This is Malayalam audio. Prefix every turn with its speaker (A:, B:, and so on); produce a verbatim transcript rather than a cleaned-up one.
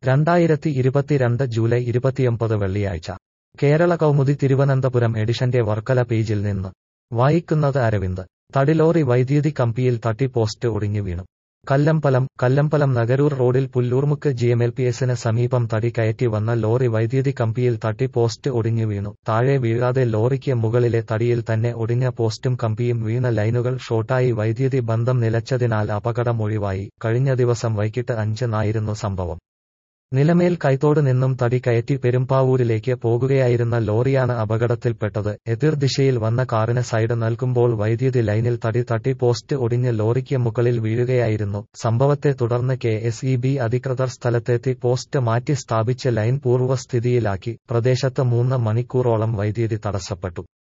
A: രണ്ടായിരത്തി ഇരുപത്തിരണ്ട് ജൂലൈ ഇരുപത്തിയൊമ്പത് വെള്ളിയാഴ്ച കേരള കൗമുദി തിരുവനന്തപുരം എഡിഷന്റെ വർക്കല പേജിൽ നിന്ന് വായിക്കുന്നത് അരവിന്ദ്. തടിലോറി വൈദ്യുതി കമ്പിയിൽ തട്ടി പോസ്റ്റ് ഒടിഞ്ഞു വീണു. കല്ലമ്പലം കല്ലമ്പലം നഗരൂർ റോഡിൽ പുല്ലൂർമുക്ക് ജിഎംഎൽപിഎസിന് സമീപം തടി കയറ്റി വന്ന ലോറി വൈദ്യുതി കമ്പിയിൽ തട്ടി പോസ്റ്റ് ഒടിഞ്ഞു വീണു. താഴെ വീഴാതെ ലോറിക്ക് മുകളിലെ തടിയിൽ തന്നെ ഒടിഞ്ഞ പോസ്റ്റും കമ്പിയും വീണ ലൈനുകൾ ഷോർട്ടായി വൈദ്യുതി ബന്ധം നിലച്ചതിനാൽ അപകടം ഒഴിവായി. കഴിഞ്ഞ ദിവസം വൈകിട്ട് അഞ്ചിനായിരുന്നു സംഭവം. നിലമേൽ കൈത്തോട് നിന്നും തടി കയറ്റി പെരുമ്പാവൂരിലേക്ക് പോകുകയായിരുന്ന ലോറിയാണ് അപകടത്തിൽപ്പെട്ടത്. എതിർദിശയിൽ വന്ന കാറിന് സൈഡ് നൽകുമ്പോൾ വൈദ്യുതി ലൈനിൽ തടി തട്ടി പോസ്റ്റ് ഒടിഞ്ഞ് ലോറിക്ക് മുകളിൽ വീഴുകയായിരുന്നു. സംഭവത്തെ തുടർന്ന് കെ എസ് ഇ ബി അധികൃതർ സ്ഥലത്തെത്തി പോസ്റ്റ് മാറ്റി സ്ഥാപിച്ച് ലൈൻ പൂർവ്വസ്ഥിതിയിലാക്കി. പ്രദേശത്ത് മൂന്ന് മണിക്കൂറോളം വൈദ്യുതി തടസ്സപ്പെട്ടു.